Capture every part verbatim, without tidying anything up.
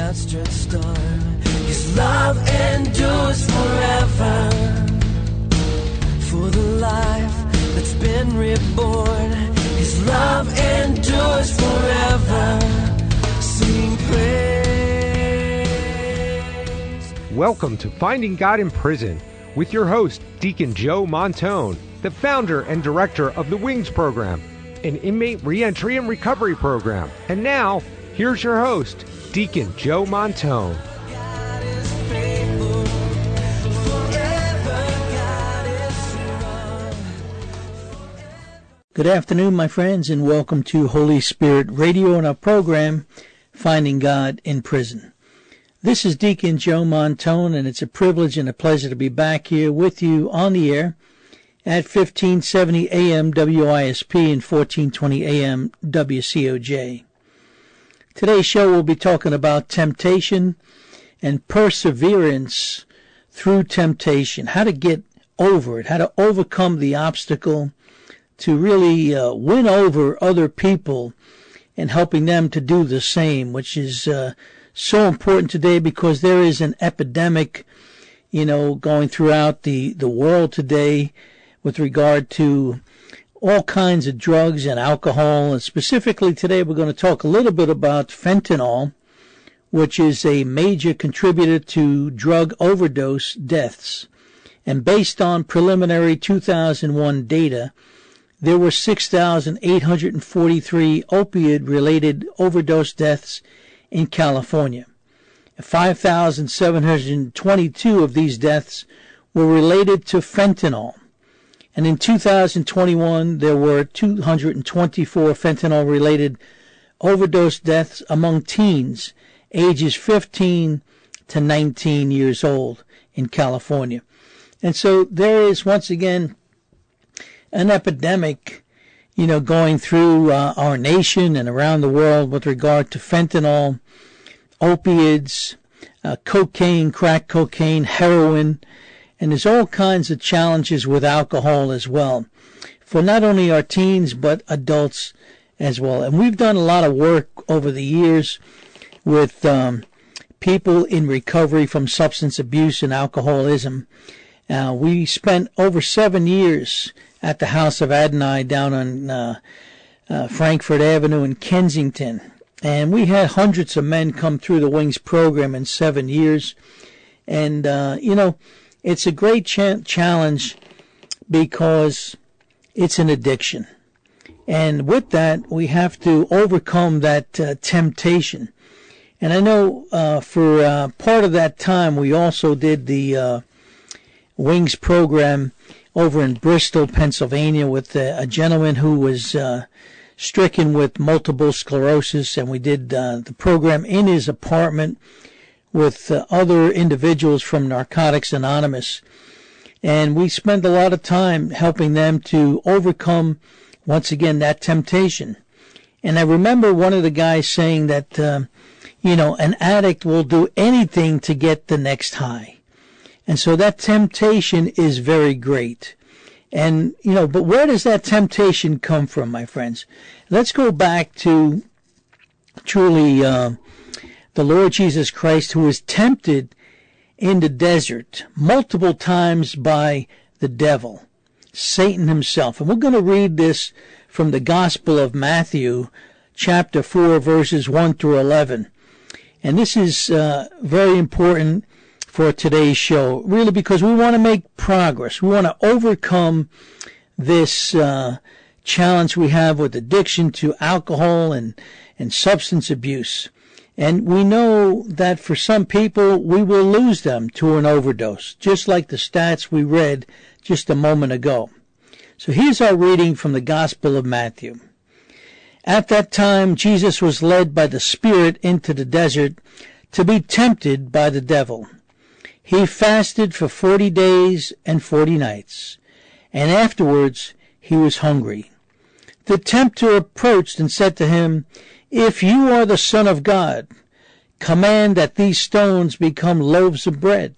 outstretched arm. His love endures forever. For the life that's been reborn, His love endures forever. Sing praise. Welcome to Finding God in Prison with your host, Deacon Joe Montone, the founder and director of the WINGS program, an inmate reentry and recovery program. And now, here's your host, Deacon Joe Montone. Good afternoon, my friends, and welcome to Holy Spirit Radio and our program, Finding God in Prison. This is Deacon Joe Montone, and it's a privilege and a pleasure to be back here with you on the air at fifteen seventy A M W I S P and fourteen twenty A M W C O J. Today's show will be talking about temptation and perseverance through temptation, how to get over it, how to overcome the obstacle, to really uh, win over other people and helping them to do the same, which is uh, so important today because there is an epidemic, you know, going throughout the, the world today with regard to all kinds of drugs and alcohol. And specifically today we're going to talk a little bit about fentanyl, which is a major contributor to drug overdose deaths. And based on preliminary two thousand one data, there were six thousand eight hundred forty-three opioid-related overdose deaths in California. five thousand seven hundred twenty-two of these deaths were related to fentanyl. And in two thousand twenty-one, there were two hundred twenty-four fentanyl-related overdose deaths among teens, ages fifteen to nineteen years old in California. And so there is, once again, an epidemic, you know, going through uh, our nation and around the world with regard to fentanyl, opiates, uh, cocaine, crack cocaine, heroin, and there's all kinds of challenges with alcohol as well for not only our teens but adults as well. And we've done a lot of work over the years with um, people in recovery from substance abuse and alcoholism. Uh, we spent over seven years at the House of Adonai down on uh, uh, Frankfurt Avenue in Kensington. And we had hundreds of men come through the WINGS program in seven years. And, uh, you know, it's a great ch- challenge because it's an addiction. And with that, we have to overcome that uh, temptation. And I know uh, for uh, part of that time, we also did the uh, WINGS program over in Bristol, Pennsylvania, with uh, a gentleman who was uh, stricken with multiple sclerosis, and we did uh, the program in his apartment with uh, other individuals from Narcotics Anonymous. And we spent a lot of time helping them to overcome, once again, that temptation. And I remember one of the guys saying that, uh, you know, an addict will do anything to get the next high. And so that temptation is very great. And, you know, but where does that temptation come from, my friends? Let's go back to truly uh, the Lord Jesus Christ, who was tempted in the desert multiple times by the devil, Satan himself. And we're going to read this from the Gospel of Matthew, chapter four, verses one through eleven. And this is uh, very important for today's show, really, because we want to make progress. We want to overcome this uh, challenge we have with addiction to alcohol and, and substance abuse. And we know that for some people, we will lose them to an overdose, just like the stats we read just a moment ago. So here's our reading from the Gospel of Matthew. At that time, Jesus was led by the Spirit into the desert to be tempted by the devil. He fasted for forty days and forty nights, and afterwards he was hungry. The tempter approached and said to him, "If you are the Son of God, command that these stones become loaves of bread."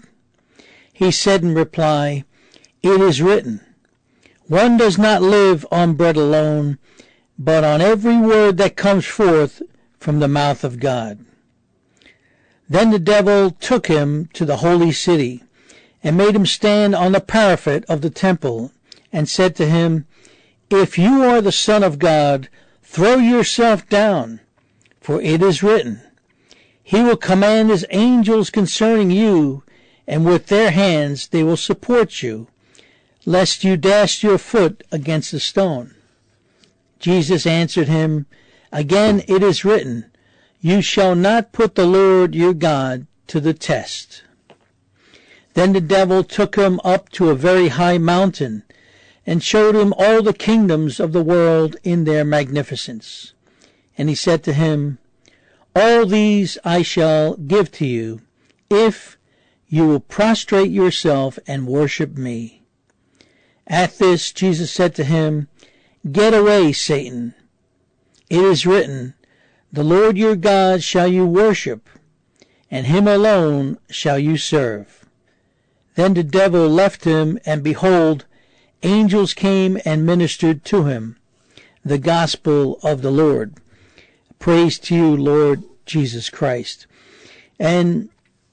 He said in reply, "It is written, one does not live on bread alone, but on every word that comes forth from the mouth of God." Then the devil took him to the holy city, and made him stand on the parapet of the temple, and said to him, If you are the Son of God, throw yourself down, for it is written, He will command His angels concerning you, and with their hands they will support you, lest you dash your foot against a stone. Jesus answered him, Again it is written, You shall not put the Lord your God to the test. Then the devil took him up to a very high mountain, and showed him all the kingdoms of the world in their magnificence. And he said to him, All these I shall give to you, if you will prostrate yourself and worship me. At this Jesus said to him, Get away, Satan. It is written, The Lord your God shall you worship, and him alone shall you serve. Then the devil left him, and behold, angels came and ministered to him. The gospel of the Lord. Praise to you, Lord Jesus Christ. And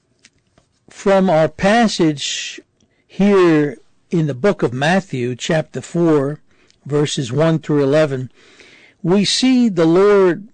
from our passage here in the book of Matthew, chapter four, verses one through eleven, we see the Lord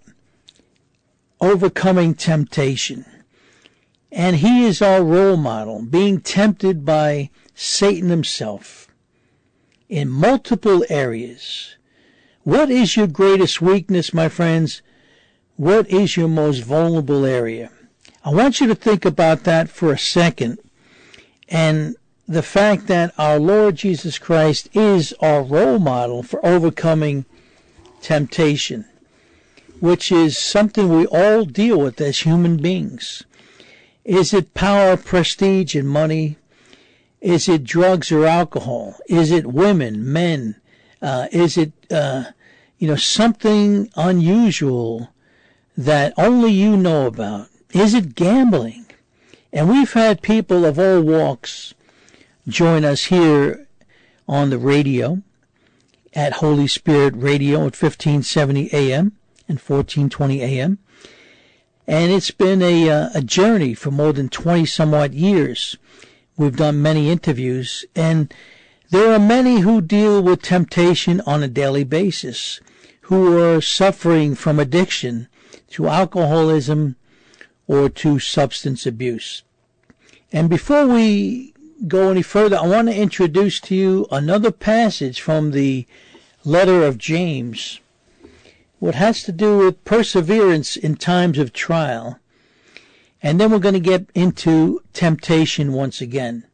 overcoming temptation. And he is our role model, being tempted by Satan himself in multiple areas. What is your greatest weakness, my friends? What is your most vulnerable area? I want you to think about that for a second, and the fact that our Lord Jesus Christ is our role model for overcoming temptation, which is something we all deal with as human beings. Is it power, prestige, and money? Is it drugs or alcohol? Is it women, men? Uh, is it, uh, you know, something unusual that only you know about? Is it gambling? And we've had people of all walks join us here on the radio at Holy Spirit Radio at fifteen seventy A M and fourteen twenty A M. And it's been a, uh, a journey for more than twenty somewhat years. We've done many interviews, and there are many who deal with temptation on a daily basis, who are suffering from addiction to alcoholism or to substance abuse. And before we go any further, I want to introduce to you another passage from the letter of James, what has to do with perseverance in times of trial. And then we're going to get into temptation once again,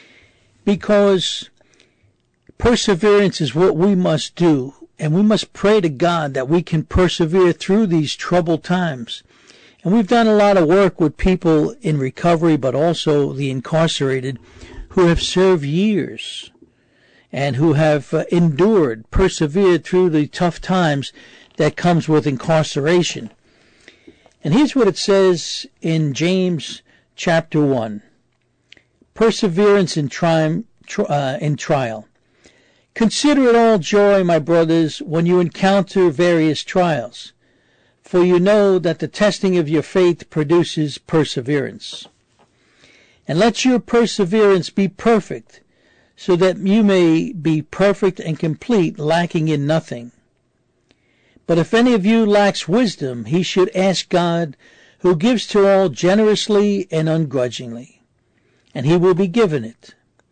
because perseverance is what we must do, and we must pray to God that we can persevere through these troubled times. And we've done a lot of work with people in recovery, but also the incarcerated, who have served years and who have uh, endured, persevered through the tough times that comes with incarceration. And here's what it says in James chapter one. Perseverance in, tri- uh, in trial. Consider it all joy, my brothers, when you encounter various trials, for you know that the testing of your faith produces perseverance. And let your perseverance be perfect, so that you may be perfect and complete, lacking in nothing. But if any of you lacks wisdom, he should ask God, who gives to all generously and ungrudgingly, and he will be given it.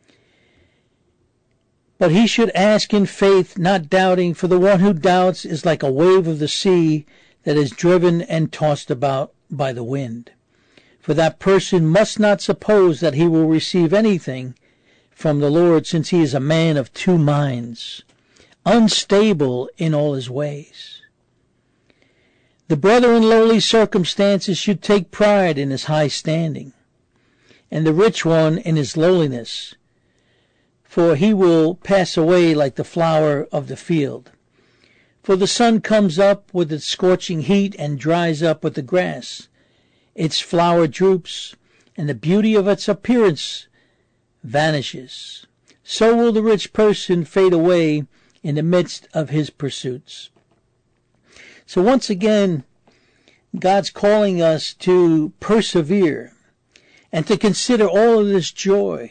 But he should ask in faith, not doubting, for the one who doubts is like a wave of the sea that is driven and tossed about by the wind. For that person must not suppose that he will receive anything from the Lord, since he is a man of two minds, unstable in all his ways. The brother in lowly circumstances should take pride in his high standing, and the rich one in his lowliness, for he will pass away like the flower of the field. For the sun comes up with its scorching heat and dries up with the grass. Its flower droops, and the beauty of its appearance vanishes. So will the rich person fade away in the midst of his pursuits. So once again, God's calling us to persevere and to consider all of this joy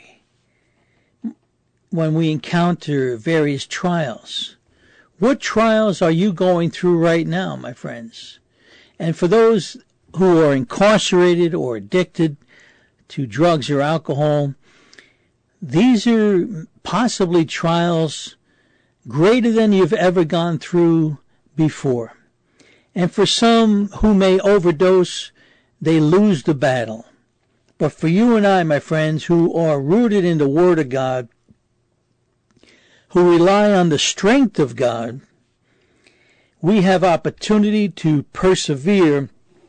when we encounter various trials. What trials are you going through right now, my friends? And for those who are incarcerated or addicted to drugs or alcohol, these are possibly trials greater than you've ever gone through before. And for some who may overdose, they lose the battle. But for you and I, my friends, who are rooted in the Word of God, who rely on the strength of God, we have opportunity to persevere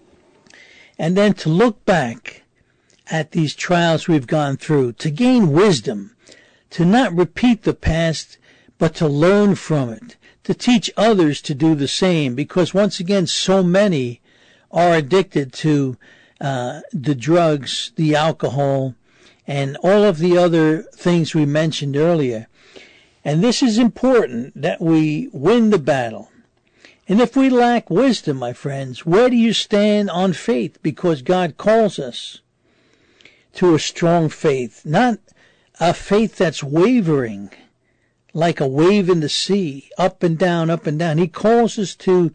and then to look back at these trials we've gone through, to gain wisdom, to not repeat the past, but to learn from it, to teach others to do the same, because once again, so many are addicted to uh, the drugs, the alcohol, and all of the other things we mentioned earlier. And this is important, that we win the battle. And if we lack wisdom, my friends, where do you stand on faith? Because God calls us to a strong faith, not a faith that's wavering, like a wave in the sea, up and down, up and down. He calls us to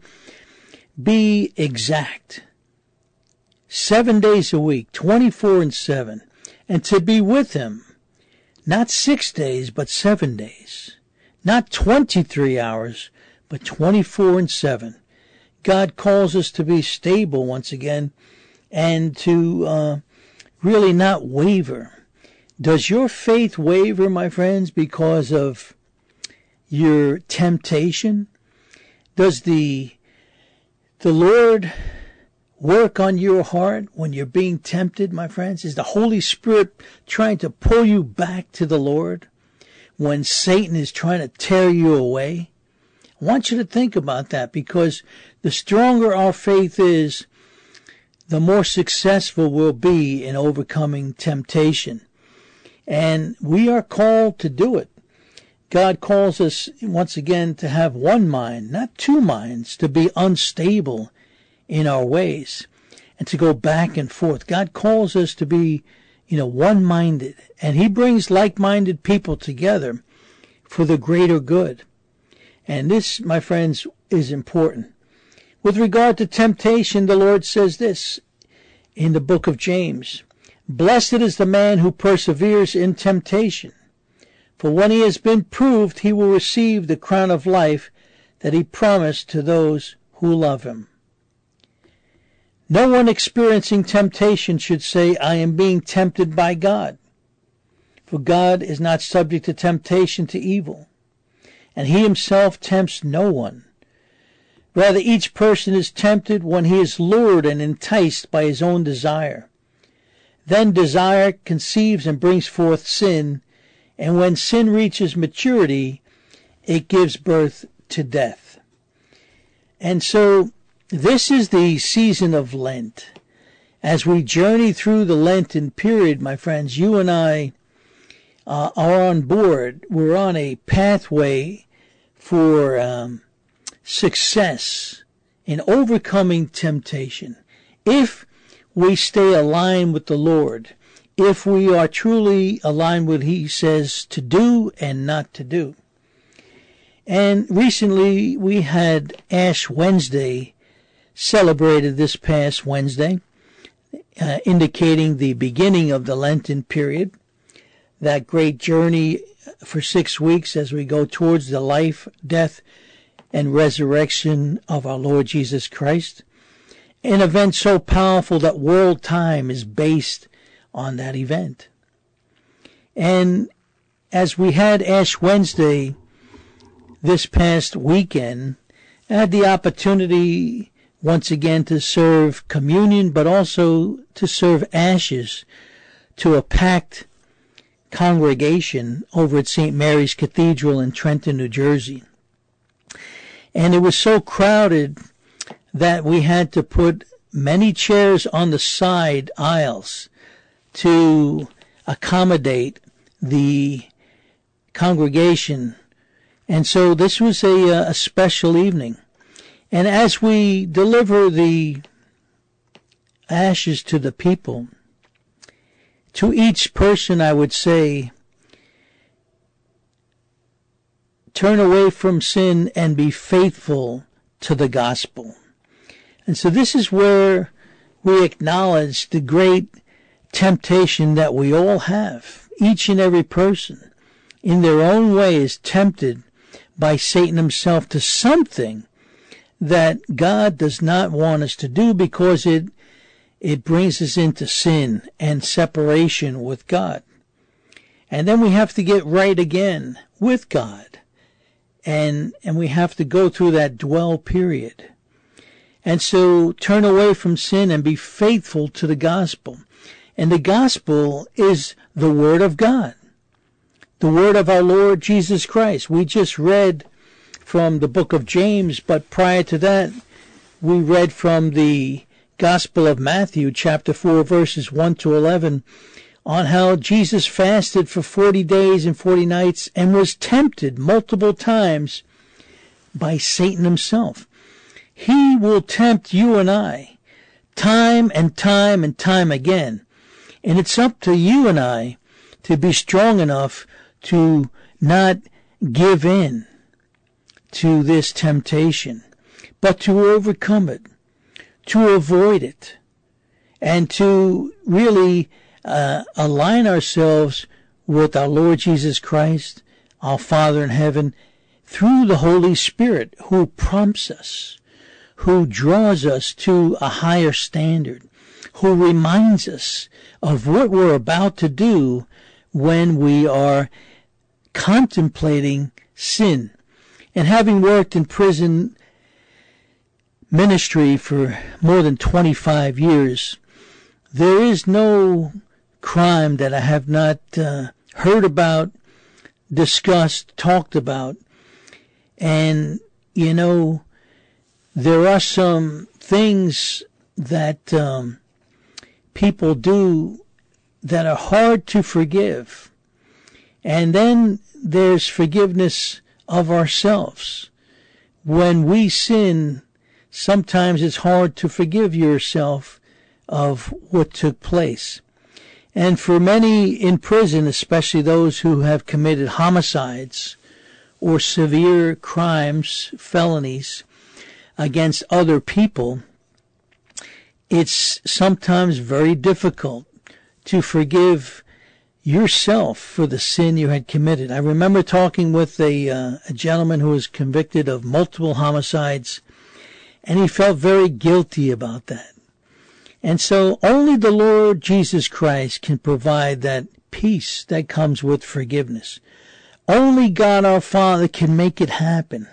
be exact, seven days a week, twenty-four and seven, and to be with Him, not six days, but seven days, not twenty-three hours, but twenty-four and seven. God calls us to be stable once again, and to uh, really not waver. Does your faith waver, my friends, because of your temptation? Does the the Lord work on your heart when you're being tempted, my friends? Is the Holy Spirit trying to pull you back to the Lord when Satan is trying to tear you away? I want you to think about that, because the stronger our faith is, the more successful we'll be in overcoming temptation. And we are called to do it. God calls us, once again, to have one mind, not two minds, to be unstable in our ways and to go back and forth. God calls us to be, you know, one-minded. And He brings like-minded people together for the greater good. And this, my friends, is important. With regard to temptation, the Lord says this in the book of James: "Blessed is the man who perseveres in temptation, for when he has been proved, he will receive the crown of life that He promised to those who love Him." No one experiencing temptation should say, "I am being tempted by God." For God is not subject to temptation to evil, and He Himself tempts no one. Rather, each person is tempted when he is lured and enticed by his own desire. Then desire conceives and brings forth sin, and when sin reaches maturity, it gives birth to death. And so, this is the season of Lent. As we journey through the Lenten period, my friends, you and I uh, are on board. We're on a pathway for um, success in overcoming temptation. If we stay aligned with the Lord, if we are truly aligned with what He says to do and not to do. And recently we had Ash Wednesday celebrated this past Wednesday, uh, indicating the beginning of the Lenten period, that great journey for six weeks as we go towards the life, death, and resurrection of our Lord Jesus Christ. An event so powerful that world time is based on that event. And as we had Ash Wednesday this past weekend, I had the opportunity once again to serve communion, but also to serve ashes to a packed congregation over at Saint Mary's Cathedral in Trenton, New Jersey. And it was so crowded that we had to put many chairs on the side aisles to accommodate the congregation. And so this was a, a special evening. And as we deliver the ashes to the people. To each person I would say, turn away from sin and be faithful to the gospel. And so this is where we acknowledge the great temptation that we all have. Each and every person in their own way is tempted by Satan himself to something that God does not want us to do, because it it brings us into sin and separation with God. And then we have to get right again with God. And and we have to go through that dwell period. And so turn away from sin and be faithful to the gospel. And the gospel is the word of God, the word of our Lord Jesus Christ. We just read from the book of James, but prior to that, we read from the Gospel of Matthew, chapter four, verses one to eleven, on how Jesus fasted for forty days and forty nights and was tempted multiple times by Satan himself. He will tempt you and I time and time and time again. And it's up to you and I to be strong enough to not give in to this temptation, but to overcome it, to avoid it, and to really uh, align ourselves with our Lord Jesus Christ, our Father in heaven, through the Holy Spirit, who prompts us, who draws us to a higher standard, who reminds us of what we're about to do when we are contemplating sin. And having worked in prison ministry for more than twenty-five years, there is no crime that I have not uh, heard about, discussed, talked about. And, you know, there are some things that um, people do that are hard to forgive. And then there's forgiveness of ourselves. When we sin, sometimes it's hard to forgive yourself of what took place. And for many in prison, especially those who have committed homicides or severe crimes, felonies against other people, it's sometimes very difficult to forgive yourself for the sin you had committed. I remember talking with a, uh, a gentleman who was convicted of multiple homicides, and he felt very guilty about that. And so only the Lord Jesus Christ can provide that peace that comes with forgiveness. Only God our Father can make it happen.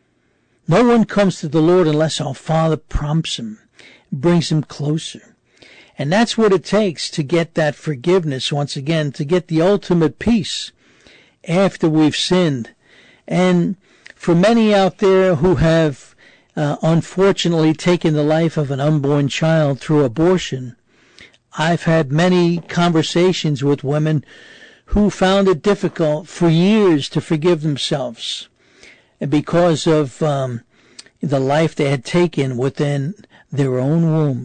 No one comes to the Lord unless our Father prompts him, brings him closer. And that's what it takes to get that forgiveness, once again, to get the ultimate peace after we've sinned. And for many out there who have uh, unfortunately taken the life of an unborn child through abortion, I've had many conversations with women who found it difficult for years to forgive themselves because of um, the life they had taken within their own womb.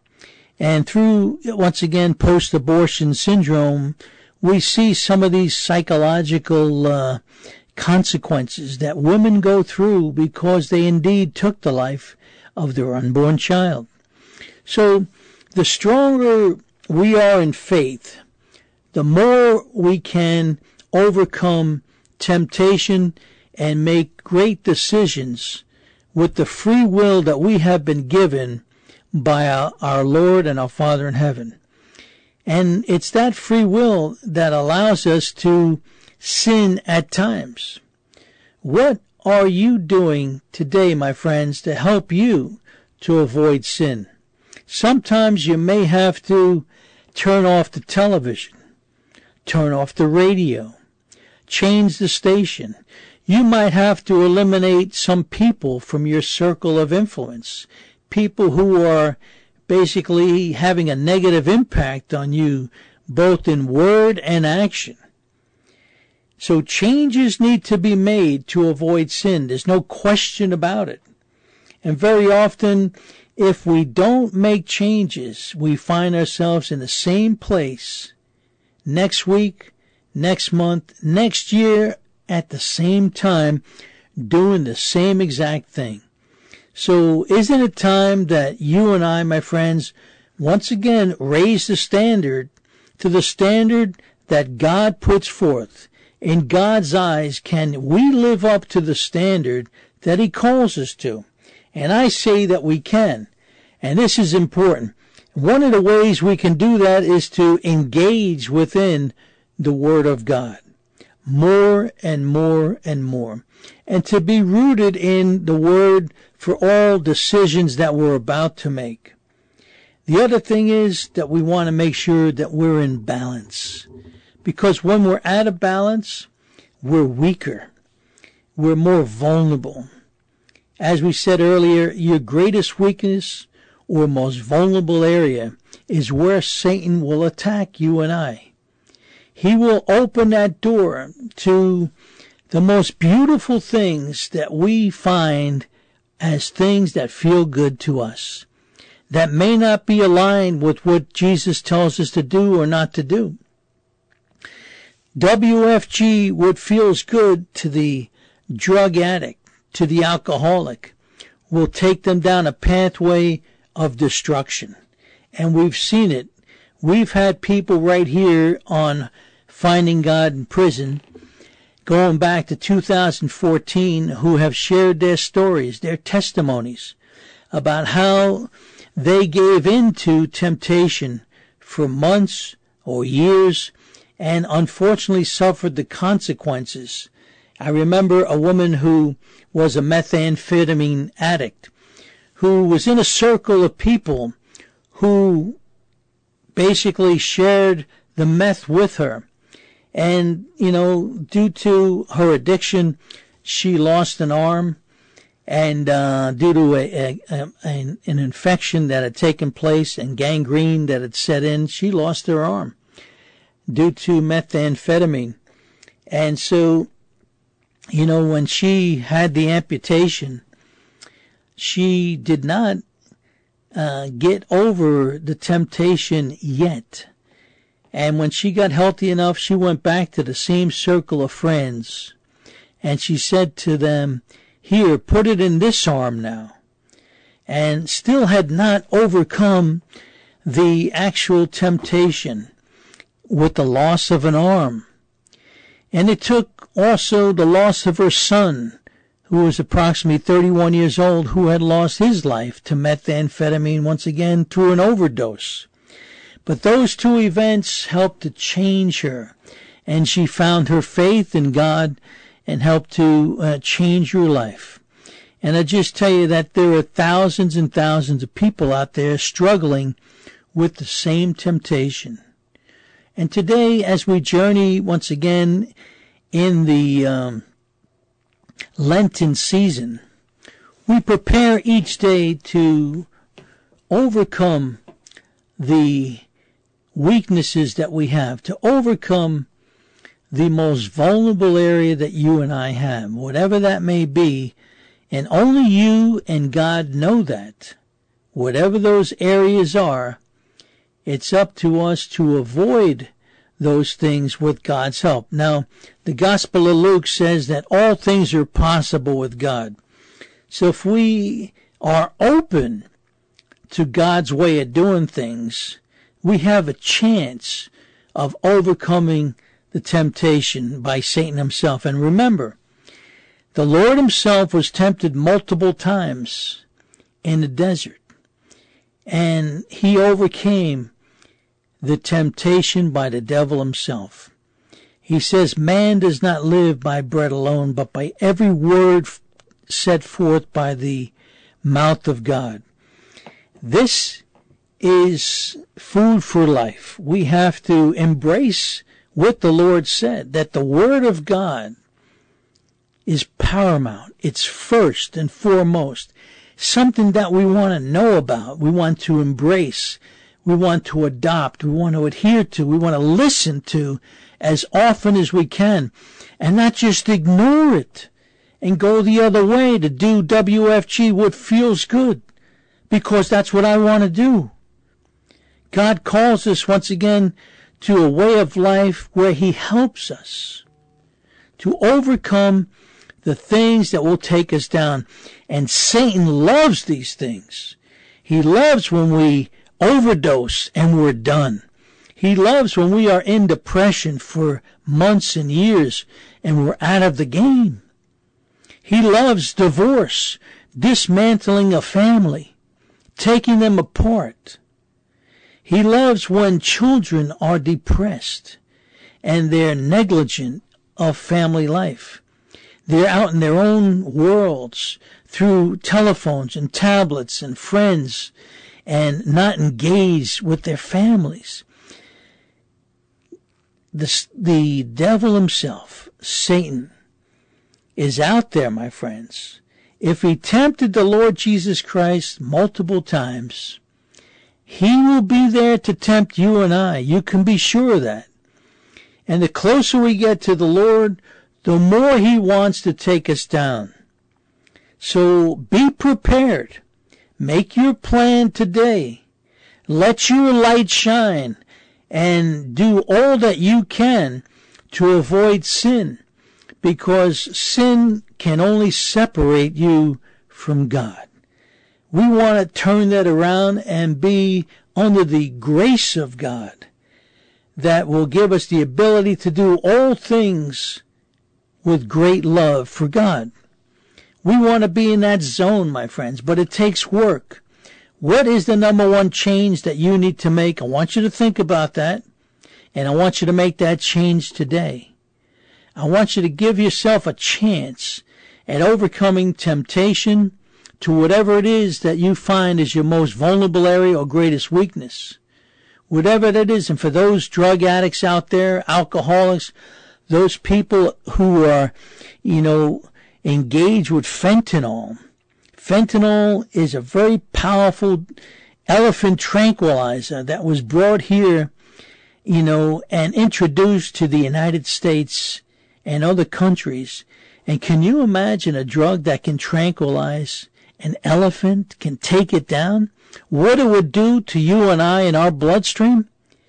And through, once again, post-abortion syndrome, we see some of these psychological uh, consequences that women go through because they indeed took the life of their unborn child. So the stronger we are in faith, the more we can overcome temptation and make great decisions with the free will that we have been given by our, our Lord and our Father in heaven. And it's that free will that allows us to sin at times. What are you doing today, my friends, to help you to avoid sin? Sometimes you may have to turn off the television, turn off the radio, change the station. You might have to eliminate some people from your circle of influence, people who are basically having a negative impact on you, both in word and action. So changes need to be made to avoid sin. There's no question about it. And very often if we don't make changes, we find ourselves in the same place next week, next month, next year, at the same time, doing the same exact thing. So isn't it time that you and I, my friends, once again raise the standard to the standard that God puts forth? In God's eyes, can we live up to the standard that He calls us to? And I say that we can. And this is important. One of the ways we can do that is to engage within the Word of God more and more and more, and to be rooted in the Word for all decisions that we're about to make. The other thing is that we want to make sure that we're in balance, because when we're out of balance, we're weaker. We're more vulnerable. As we said earlier, your greatest weakness or most vulnerable area is where Satan will attack you and I. He will open that door to the most beautiful things that we find as things that feel good to us, that may not be aligned with what Jesus tells us to do or not to do. W F G, what feels good to the drug addict, to the alcoholic, will take them down a pathway of destruction. And we've seen it. We've had people right here on Finding God in Prison, going back to two thousand fourteen, who have shared their stories, their testimonies about how they gave in to temptation for months or years and unfortunately suffered the consequences. I remember a woman who was a methamphetamine addict who was in a circle of people who basically shared the meth with her. And, you know, due to her addiction, she lost an arm. And uh, due to a, a, a, an, an infection that had taken place and gangrene that had set in, she lost her arm due to methamphetamine. And so, you know, when she had the amputation, she did not uh, get over the temptation yet. And when she got healthy enough, she went back to the same circle of friends. And she said to them, "Here, put it in this arm now." And still had not overcome the actual temptation with the loss of an arm. And it took also the loss of her son, who was approximately thirty-one years old, who had lost his life to methamphetamine once again through an overdose. But those two events helped to change her, and she found her faith in God and helped to uh, change her life. And I just tell you that there are thousands and thousands of people out there struggling with the same temptation. And today, as we journey once again in the um, Lenten season, we prepare each day to overcome the weaknesses that we have, to overcome the most vulnerable area that you and I have, whatever that may be, and only you and God know that. Whatever those areas are, it's up to us to avoid those things with God's help. Now, the Gospel of Luke says that all things are possible with God. So if we are open to God's way of doing things, we have a chance of overcoming the temptation by Satan himself. And remember, the Lord himself was tempted multiple times in the desert, and he overcame the temptation by the devil himself. He says, "Man does not live by bread alone, but by every word set forth by the mouth of God." This is food for life. We have to embrace what the Lord said, that the Word of God is paramount. It's first and foremost. Something that we want to know about. We want to embrace. We want to adopt. We want to adhere to. We want to listen to as often as we can. And not just ignore it and go the other way to do W F G, what feels good. because that's what I want to do. God calls us once again to a way of life where he helps us to overcome the things that will take us down. And Satan loves these things. He loves when we overdose and we're done. He loves when we are in depression for months and years and we're out of the game. He loves divorce, dismantling a family, taking them apart. He loves when children are depressed and they're negligent of family life. They're out in their own worlds through telephones and tablets and friends and not engaged with their families. The, the devil himself, Satan, is out there, my friends. If he tempted the Lord Jesus Christ multiple times, he will be there to tempt you and I. You can be sure of that. And the closer we get to the Lord, the more he wants to take us down. So be prepared. Make your plan today. Let your light shine and do all that you can to avoid sin, because sin can only separate you from God. We want to turn that around and be under the grace of God that will give us the ability to do all things with great love for God. We want to be in that zone, my friends, but it takes work. What is the number one change that you need to make? I want you to think about that, and I want you to make that change today. I want you to give yourself a chance at overcoming temptation to whatever it is that you find is your most vulnerable area or greatest weakness. Whatever that is, and for those drug addicts out there, alcoholics, those people who are, you know, engaged with fentanyl. Fentanyl is a very powerful elephant tranquilizer that was brought here, you know, and introduced to the United States and other countries. And can you imagine a drug that can tranquilize an elephant, can take it down? What it would do to you and I in our bloodstream?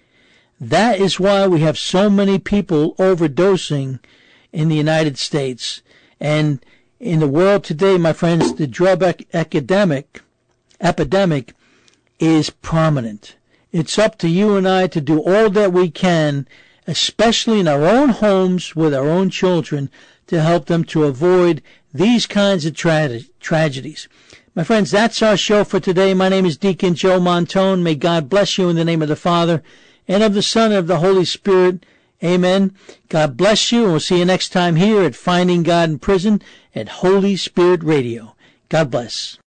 That is why we have so many people overdosing in the United States. And in the world today, my friends, the drug epidemic, epidemic is prominent. It's up to you and I to do all that we can, especially in our own homes with our own children, to help them to avoid these kinds of tra- tragedies. My friends, that's our show for today. My name is Deacon Joe Montone. May God bless you in the name of the Father and of the Son and of the Holy Spirit. Amen. God bless you, and we'll see you next time here at Finding God in Prison at Holy Spirit Radio. God bless.